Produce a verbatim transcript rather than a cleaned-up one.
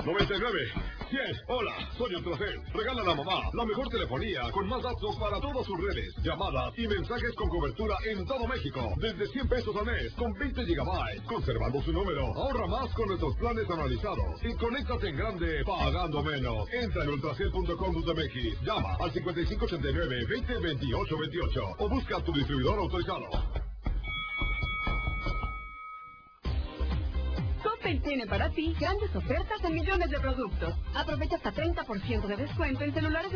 noventa y nueve. cien. Hola, soy Ultracel. Regala a la mamá la mejor telefonía con más datos para todas sus redes, llamadas y mensajes con cobertura en todo México. Desde cien pesos al mes con veinte gigabytes. Conservando su número. Ahorra más con nuestros planes analizados. Y conéctate en grande pagando menos. Entra en ultracel punto com punto m x. Llama al cincuenta y cinco ochenta y nueve veinte veintiocho veintiocho o busca a tu distribuidor autorizado. Coppel tiene para ti grandes ofertas en millones de productos. Aprovecha hasta treinta por ciento de descuento en celulares de